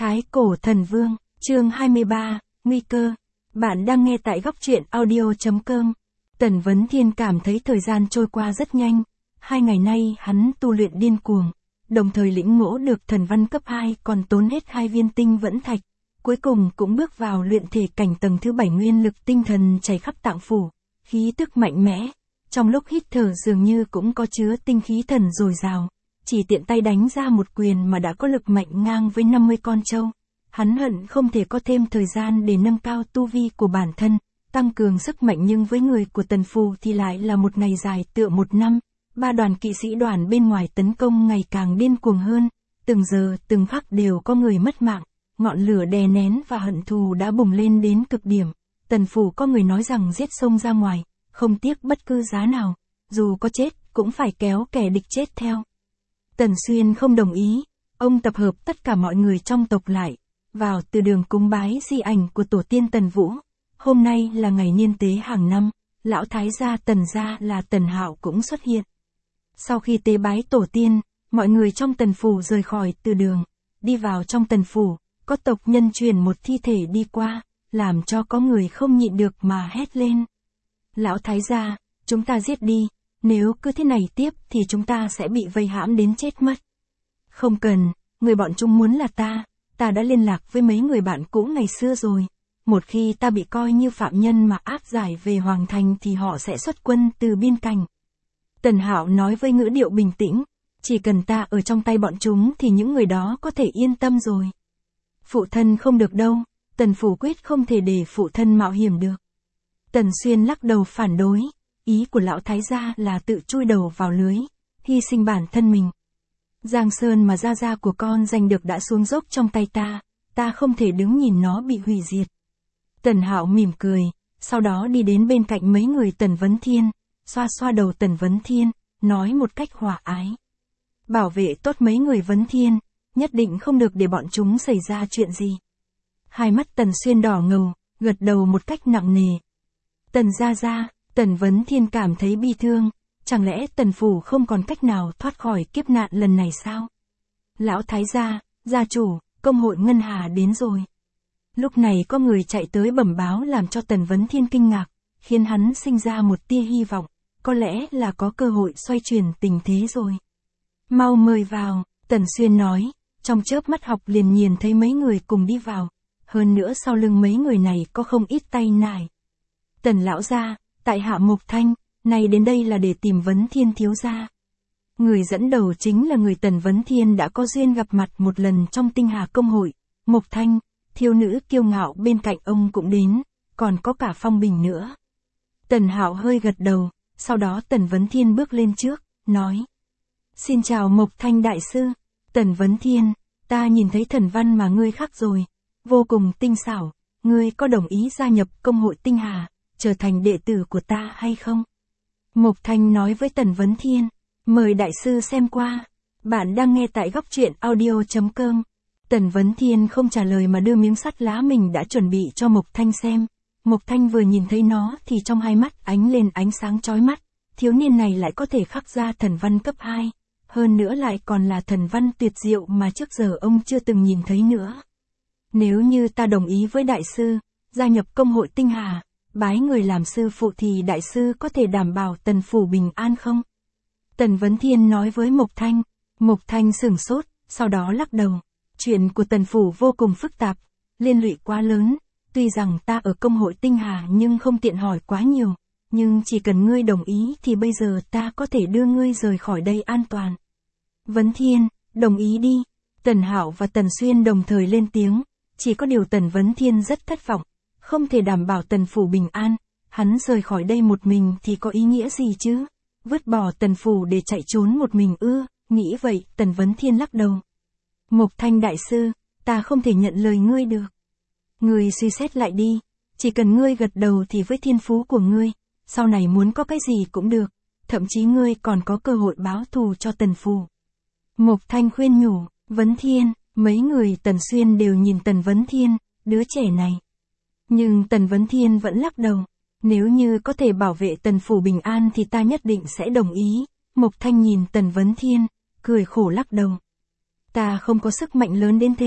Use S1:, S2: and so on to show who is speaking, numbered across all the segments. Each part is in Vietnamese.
S1: Thái Cổ Thần Vương, chương 23, Nguy cơ. Bạn đang nghe tại góc truyện audio.com. Tần Vấn Thiên cảm thấy thời gian trôi qua rất nhanh. 2 ngày nay hắn tu luyện điên cuồng, đồng thời lĩnh ngộ được thần văn cấp 2 còn tốn hết 2 viên tinh vẫn thạch. Cuối cùng cũng bước vào luyện thể cảnh tầng thứ 7, nguyên lực tinh thần chảy khắp tạng phủ, khí tức mạnh mẽ. Trong lúc hít thở dường như cũng có chứa tinh khí thần dồi dào. Chỉ tiện tay đánh ra một quyền mà đã có lực mạnh ngang với 50 con trâu. Hắn hận không thể có thêm thời gian để nâng cao tu vi của bản thân, tăng cường sức mạnh, nhưng với người của Tần Phù thì lại là một ngày dài tựa một năm. 3 đoàn kỵ sĩ đoàn bên ngoài tấn công ngày càng điên cuồng hơn, từng giờ từng khắc đều có người mất mạng, ngọn lửa đè nén và hận thù đã bùng lên đến cực điểm. Tần Phù có người nói rằng giết xông ra ngoài, không tiếc bất cứ giá nào, dù có chết cũng phải kéo kẻ địch chết theo. Tần Xuyên không đồng ý, ông tập hợp tất cả mọi người trong tộc lại, vào từ đường cúng bái di ảnh của tổ tiên Tần Vũ. Hôm nay là ngày niên tế hàng năm, lão thái gia Tần gia là Tần Hạo cũng xuất hiện. Sau khi tế bái tổ tiên, mọi người trong Tần phủ rời khỏi từ đường, đi vào trong Tần phủ, có tộc nhân truyền một thi thể đi qua, làm cho có người không nhịn được mà hét lên. Lão thái gia, chúng ta giết đi. Nếu cứ thế này tiếp thì chúng ta sẽ bị vây hãm đến chết mất. Không cần, người bọn chúng muốn là ta đã liên lạc với mấy người bạn cũ ngày xưa rồi. Một khi ta bị coi như phạm nhân mà áp giải về Hoàng Thành thì họ sẽ xuất quân từ biên cảnh. Tần Hạo nói với ngữ điệu bình tĩnh, chỉ cần ta ở trong tay bọn chúng thì những người đó có thể yên tâm rồi. Phụ thân không được đâu, Tần phủ quyết không thể để phụ thân mạo hiểm được. Tần Xuyên lắc đầu phản đối. Ý của lão thái gia là tự chui đầu vào lưới, hy sinh bản thân mình. Giang Sơn mà gia của con giành được đã xuống dốc trong tay ta không thể đứng nhìn nó bị hủy diệt. Tần Hạo mỉm cười, sau đó đi đến bên cạnh mấy người Tần Vấn Thiên, xoa xoa đầu Tần Vấn Thiên, nói một cách hòa ái. Bảo vệ tốt mấy người Vấn Thiên, nhất định không được để bọn chúng xảy ra chuyện gì. Hai mắt Tần Xuyên đỏ ngầu, gật đầu một cách nặng nề. Tần gia. Tần Vấn Thiên cảm thấy bi thương, chẳng lẽ Tần phủ không còn cách nào thoát khỏi kiếp nạn lần này sao? Lão thái gia, gia chủ, công hội Ngân Hà đến rồi. Lúc này có người chạy tới bẩm báo làm cho Tần Vấn Thiên kinh ngạc, khiến hắn sinh ra một tia hy vọng, có lẽ là có cơ hội xoay chuyển tình thế rồi. Mau mời vào, Tần Xuyên nói, trong chớp mắt học liền nhìn thấy mấy người cùng đi vào, hơn nữa sau lưng mấy người này có không ít tay nải. Tần lão gia, tại hạ Mộc Thanh, này đến đây là để tìm Vấn Thiên thiếu gia. Người dẫn đầu chính là người Tần Vấn Thiên đã có duyên gặp mặt một lần trong Tinh Hà công hội. Mộc Thanh, thiếu nữ kiêu ngạo bên cạnh ông cũng đến, còn có cả Phong Bình nữa. Tần Hạo hơi gật đầu, sau đó Tần Vấn Thiên bước lên trước, nói. Xin chào Mộc Thanh đại sư. Tần Vấn Thiên, ta nhìn thấy thần văn mà ngươi khắc rồi, vô cùng tinh xảo, ngươi có đồng ý gia nhập công hội Tinh Hà, trở thành đệ tử của ta hay không? Mộc Thanh nói với Tần Vấn Thiên, mời đại sư xem qua. Bạn đang nghe tại góc truyện audio.com. Tần Vấn Thiên không trả lời mà đưa miếng sắt lá mình đã chuẩn bị cho Mộc Thanh xem. Mộc Thanh vừa nhìn thấy nó thì trong hai mắt ánh lên ánh sáng chói mắt. Thiếu niên này lại có thể khắc ra thần văn cấp 2. Hơn nữa lại còn là thần văn tuyệt diệu mà trước giờ ông chưa từng nhìn thấy nữa. Nếu như ta đồng ý với đại sư, gia nhập công hội Tinh Hà, bái người làm sư phụ thì đại sư có thể đảm bảo Tần phủ bình an không? Tần Vấn Thiên nói với Mộc Thanh. Mộc Thanh sửng sốt, sau đó lắc đầu. Chuyện của Tần phủ vô cùng phức tạp, liên lụy quá lớn. Tuy rằng ta ở công hội Tinh Hà nhưng không tiện hỏi quá nhiều. Nhưng chỉ cần ngươi đồng ý thì bây giờ ta có thể đưa ngươi rời khỏi đây an toàn. Vấn Thiên, đồng ý đi. Tần Hạo và Tần Xuyên đồng thời lên tiếng. Chỉ có điều Tần Vấn Thiên rất thất vọng. Không thể đảm bảo Tần phủ bình an, hắn rời khỏi đây một mình thì có ý nghĩa gì chứ? Vứt bỏ Tần phủ để chạy trốn một mình ư? Nghĩ vậy, Tần Vấn Thiên lắc đầu. Mộc Thanh đại sư, ta không thể nhận lời ngươi được. Ngươi suy xét lại đi, chỉ cần ngươi gật đầu thì với thiên phú của ngươi, sau này muốn có cái gì cũng được, thậm chí ngươi còn có cơ hội báo thù cho Tần phủ. Mộc Thanh khuyên nhủ, Vấn Thiên, mấy người Tần Xuyên đều nhìn Tần Vấn Thiên, đứa trẻ này. Nhưng Tần Vấn Thiên vẫn lắc đầu, nếu như có thể bảo vệ Tần phủ bình an thì ta nhất định sẽ đồng ý. Mộc Thanh nhìn Tần Vấn Thiên, cười khổ lắc đầu. Ta không có sức mạnh lớn đến thế,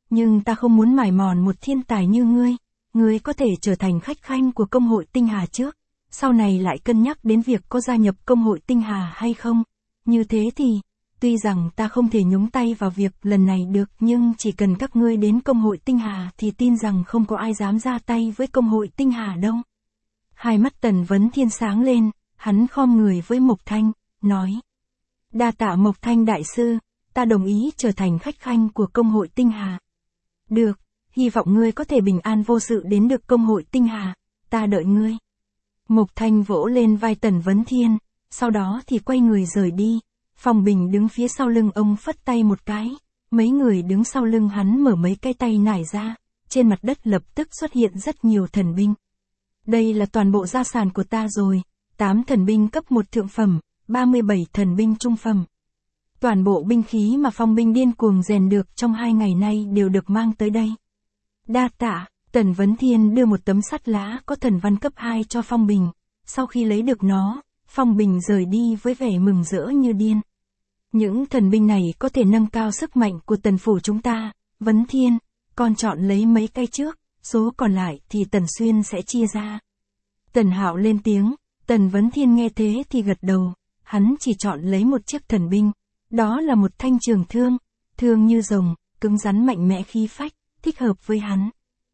S1: nhưng ta không muốn mải mòn một thiên tài như ngươi có thể trở thành khách khanh của công hội tinh hà trước, sau này lại cân nhắc đến việc có gia nhập công hội tinh hà hay không. Như thế thì, tuy rằng ta không thể nhúng tay vào việc lần này được, nhưng chỉ cần các ngươi đến công hội tinh hà thì tin rằng không có ai dám ra tay với công hội tinh hà đâu. Hai mắt Tần Vấn Thiên sáng lên, hắn khom người với Mộc Thanh, nói. Đa tạ Mộc Thanh đại sư, ta đồng ý trở thành khách khanh của công hội tinh hà. Được, hy vọng ngươi có thể bình an vô sự đến được công hội tinh hà, ta đợi ngươi. Mộc Thanh vỗ lên vai Tần Vấn Thiên, sau đó thì quay người rời đi. Phong Bình đứng phía sau lưng ông phất tay một cái, mấy người đứng sau lưng hắn mở mấy cái tay nải ra, trên mặt đất lập tức xuất hiện rất nhiều thần binh. Đây là toàn bộ gia sản của ta rồi, 8 thần binh cấp 1 thượng phẩm, 37 thần binh trung phẩm. Toàn bộ binh khí mà Phong binh điên cuồng rèn được trong 2 ngày nay đều được mang tới đây. Đa tạ, Tần Vấn Thiên đưa một tấm sắt lá có thần văn cấp 2 cho Phong Bình, sau khi lấy được nó, Phong Bình rời đi với vẻ mừng rỡ như điên. Những thần binh này có thể nâng cao sức mạnh của Tần phủ chúng ta, Vấn Thiên, con chọn lấy mấy cái trước, số còn lại thì Tần Xuyên sẽ chia ra. Tần Hạo lên tiếng, Tần Vấn Thiên nghe thế thì gật đầu, hắn chỉ chọn lấy một chiếc thần binh, đó là một thanh trường thương, thương như rồng, cứng rắn mạnh mẽ khí phách, thích hợp với hắn.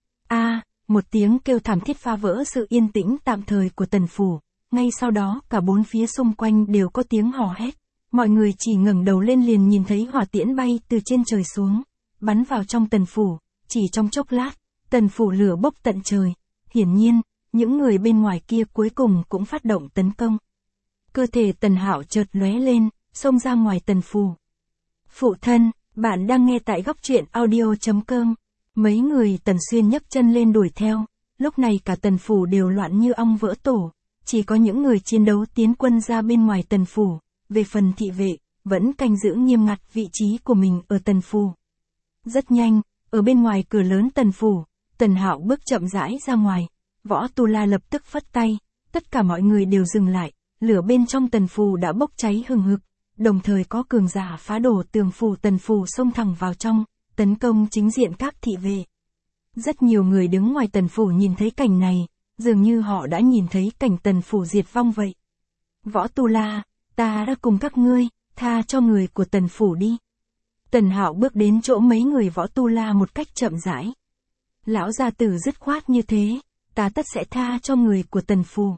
S1: Một tiếng kêu thảm thiết phá vỡ sự yên tĩnh tạm thời của Tần phủ, ngay sau đó cả bốn phía xung quanh đều có tiếng hò hét. Mọi người chỉ ngẩng đầu lên liền nhìn thấy hỏa tiễn bay từ trên trời xuống, bắn vào trong Tần phủ, chỉ trong chốc lát, Tần phủ lửa bốc tận trời. Hiển nhiên, những người bên ngoài kia cuối cùng cũng phát động tấn công. Cơ thể Tần Hạo chợt lóe lên, xông ra ngoài Tần phủ. Phụ thân, bạn đang nghe tại góc truyện audio.com. Mấy người Tần Xuyên nhấc chân lên đuổi theo, lúc này cả Tần phủ đều loạn như ong vỡ tổ, chỉ có những người chiến đấu tiến quân ra bên ngoài Tần phủ. Về phần thị vệ, vẫn canh giữ nghiêm ngặt vị trí của mình ở Tần phủ. Rất nhanh, ở bên ngoài cửa lớn Tần phủ, Tần Hạo bước chậm rãi ra ngoài, Võ Tu La lập tức phất tay, tất cả mọi người đều dừng lại, lửa bên trong Tần phủ đã bốc cháy hừng hực, đồng thời có cường giả phá đổ tường phủ Tần phủ xông thẳng vào trong, tấn công chính diện các thị vệ. Rất nhiều người đứng ngoài Tần phủ nhìn thấy cảnh này, dường như họ đã nhìn thấy cảnh Tần phủ diệt vong vậy. Võ Tu La, ta đã cùng các ngươi, tha cho người của Tần phủ đi. Tần Hạo bước đến chỗ mấy người Võ Tu La một cách chậm rãi. Lão gia tử dứt khoát như thế, ta tất sẽ tha cho người của Tần phủ.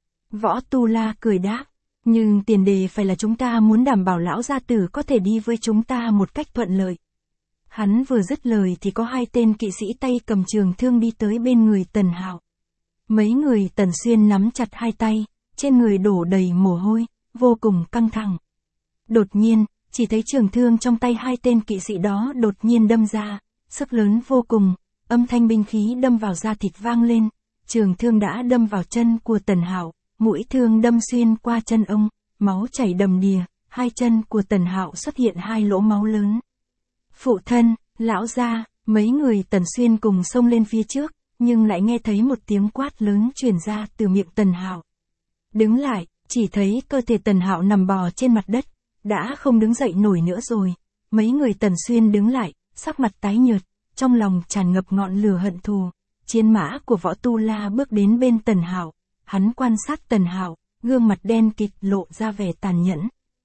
S1: Võ Tu La cười đáp, nhưng tiền đề phải là chúng ta muốn đảm bảo lão gia tử có thể đi với chúng ta một cách thuận lợi. Hắn vừa dứt lời thì có 2 tên kỵ sĩ tay cầm trường thương đi tới bên người Tần Hạo. Mấy người Tần Xuyên nắm chặt 2 tay, trên người đổ đầy mồ hôi, vô cùng căng thẳng. Đột nhiên, chỉ thấy trường thương trong tay 2 tên kỵ sĩ đó đột nhiên đâm ra, sức lớn vô cùng, âm thanh binh khí đâm vào da thịt vang lên, trường thương đã đâm vào chân của Tần Hạo, mũi thương đâm xuyên qua chân ông, máu chảy đầm đìa, 2 chân của Tần Hạo xuất hiện 2 lỗ máu lớn. Phụ thân, lão gia, mấy người Tần Xuyên cùng xông lên phía trước, nhưng lại nghe thấy một tiếng quát lớn truyền ra từ miệng Tần Hạo. Đứng lại, chỉ thấy cơ thể Tần Hạo nằm bò trên mặt đất, đã không đứng dậy nổi nữa rồi. Mấy người Tần Xuyên đứng lại, sắc mặt tái nhợt, trong lòng tràn ngập ngọn lửa hận thù. Chiến mã của Võ Tu La bước đến bên Tần Hạo, hắn quan sát Tần Hạo, gương mặt đen kịt lộ ra vẻ tàn nhẫn.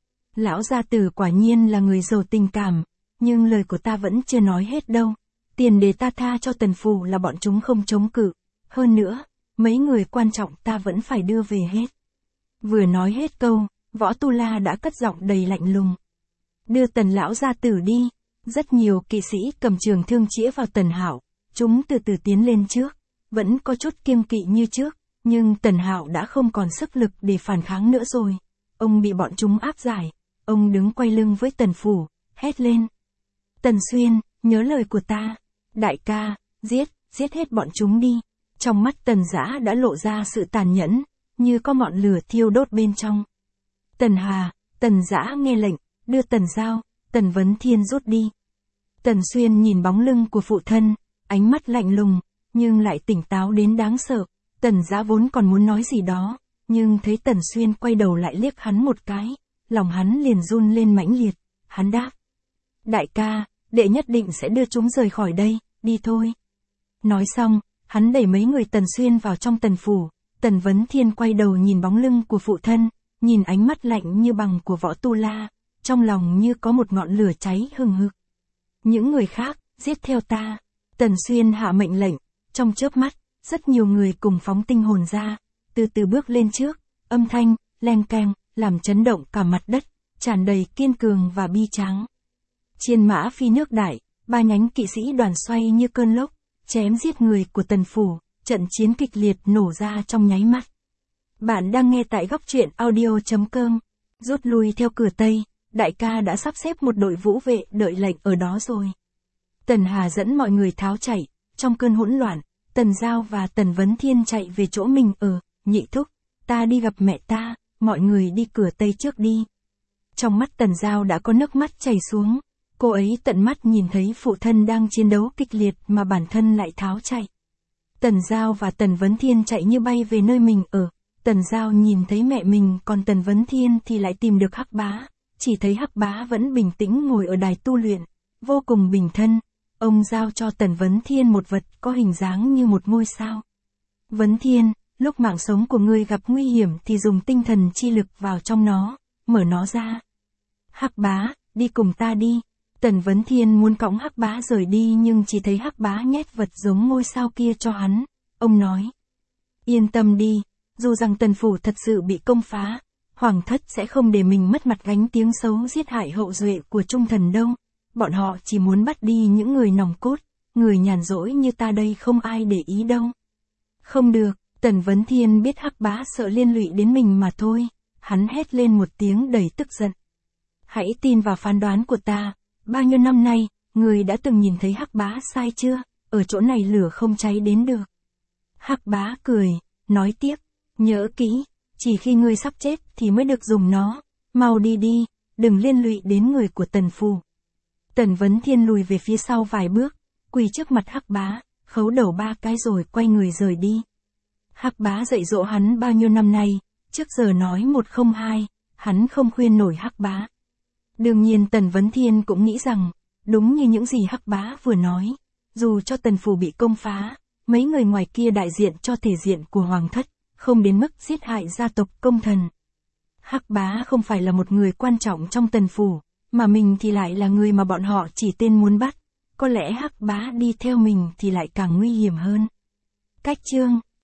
S1: Lão gia tử quả nhiên là người giàu tình cảm, nhưng lời của ta vẫn chưa nói hết đâu. Tiền đề ta tha cho Tần phủ là bọn chúng không chống cự. Hơn nữa, mấy người quan trọng ta vẫn phải đưa về hết. Vừa nói hết câu, Võ Tu La đã cất giọng đầy lạnh lùng. Đưa Tần lão gia tử đi. Rất nhiều kỵ sĩ cầm trường thương chĩa vào Tần Hạo, chúng từ từ tiến lên trước, vẫn có chút kiêng kỵ như trước, nhưng Tần Hạo đã không còn sức lực để phản kháng nữa rồi. Ông bị bọn chúng áp giải, ông đứng quay lưng với Tần phủ, hét lên. Tần Xuyên, nhớ lời của ta. Đại ca, giết hết bọn chúng đi. Trong mắt Tần Dã đã lộ ra sự tàn nhẫn, như có ngọn lửa thiêu đốt bên trong. Tần Hà, Tần Dã nghe lệnh, đưa Tần Giao, Tần Vấn Thiên rút đi. Tần Xuyên nhìn bóng lưng của phụ thân, ánh mắt lạnh lùng, nhưng lại tỉnh táo đến đáng sợ. Tần Dã vốn còn muốn nói gì đó, nhưng thấy Tần Xuyên quay đầu lại liếc hắn một cái, lòng hắn liền run lên mãnh liệt, hắn đáp. Đại ca, đệ nhất định sẽ đưa chúng rời khỏi đây, đi thôi. Nói xong, hắn đẩy mấy người Tần Xuyên vào trong Tần phủ. Tần Vấn Thiên quay đầu nhìn bóng lưng của phụ thân, nhìn ánh mắt lạnh như bằng của Võ Tu La, trong lòng như có một ngọn lửa cháy hừng hực. Những người khác, giết theo ta. Tần Xuyên hạ mệnh lệnh, trong chớp mắt, rất nhiều người cùng phóng tinh hồn ra, từ từ bước lên trước, âm thanh, leng keng, làm chấn động cả mặt đất, tràn đầy kiên cường và bi tráng. Chiên mã phi nước đại, 3 nhánh kỵ sĩ đoàn xoay như cơn lốc, chém giết người của Tần phủ, trận chiến kịch liệt nổ ra trong nháy mắt. Bạn đang nghe tại góc truyện audio.com. Rút lui theo cửa Tây, đại ca đã sắp xếp một đội vũ vệ đợi lệnh ở đó rồi. Tần Hà dẫn mọi người tháo chạy, trong cơn hỗn loạn, Tần Giao và Tần Vấn Thiên chạy về chỗ mình ở, nhị thúc, ta đi gặp mẹ ta, mọi người đi cửa Tây trước đi. Trong mắt Tần Giao đã có nước mắt chảy xuống, cô ấy tận mắt nhìn thấy phụ thân đang chiến đấu kịch liệt mà bản thân lại tháo chạy. Tần Giao và Tần Vấn Thiên chạy như bay về nơi mình ở, Tần Giao nhìn thấy mẹ mình, còn Tần Vấn Thiên thì lại tìm được Hắc Bá, chỉ thấy Hắc Bá vẫn bình tĩnh ngồi ở đài tu luyện, vô cùng bình thân. Ông giao cho Tần Vấn Thiên một vật có hình dáng như một ngôi sao. Vấn Thiên, lúc mạng sống của ngươi gặp nguy hiểm thì dùng tinh thần chi lực vào trong nó, mở nó ra. Hắc Bá, đi cùng ta đi. Tần Vấn Thiên muốn cõng Hắc Bá rời đi nhưng chỉ thấy Hắc Bá nhét vật giống ngôi sao kia cho hắn. Ông nói, yên tâm đi, dù rằng Tần phủ thật sự bị công phá, Hoàng thất sẽ không để mình mất mặt gánh tiếng xấu giết hại hậu duệ của Trung Thần đâu. Bọn họ chỉ muốn bắt đi những người nòng cốt, người nhàn rỗi như ta đây không ai để ý đâu. Không được, Tần Vấn Thiên biết Hắc Bá sợ liên lụy đến mình mà thôi, hắn hét lên một tiếng đầy tức giận. Hãy tin vào phán đoán của ta, bao nhiêu năm nay, người đã từng nhìn thấy Hắc Bá sai chưa, ở chỗ này lửa không cháy đến được. Hắc Bá cười, nói tiếp, nhớ kỹ, chỉ khi ngươi sắp chết thì mới được dùng nó, mau đi đi, đừng liên lụy đến người của Tần phủ. Tần Vấn Thiên lùi về phía sau vài bước, quỳ trước mặt Hắc Bá, khấu đầu 3 cái rồi quay người rời đi. Hắc Bá dạy dỗ hắn bao nhiêu năm nay, trước giờ nói 1 không 2, hắn không khuyên nổi Hắc Bá. Đương nhiên Tần Vấn Thiên cũng nghĩ rằng, đúng như những gì Hắc Bá vừa nói, dù cho Tần phủ bị công phá, mấy người ngoài kia đại diện cho thể diện của Hoàng thất, không đến mức giết hại gia tộc công thần. Hắc Bá không phải là một người quan trọng trong Tần phủ, mà mình thì lại là người mà bọn họ chỉ tên muốn bắt, có lẽ Hắc Bá đi theo mình thì lại càng nguy hiểm hơn. Cách chương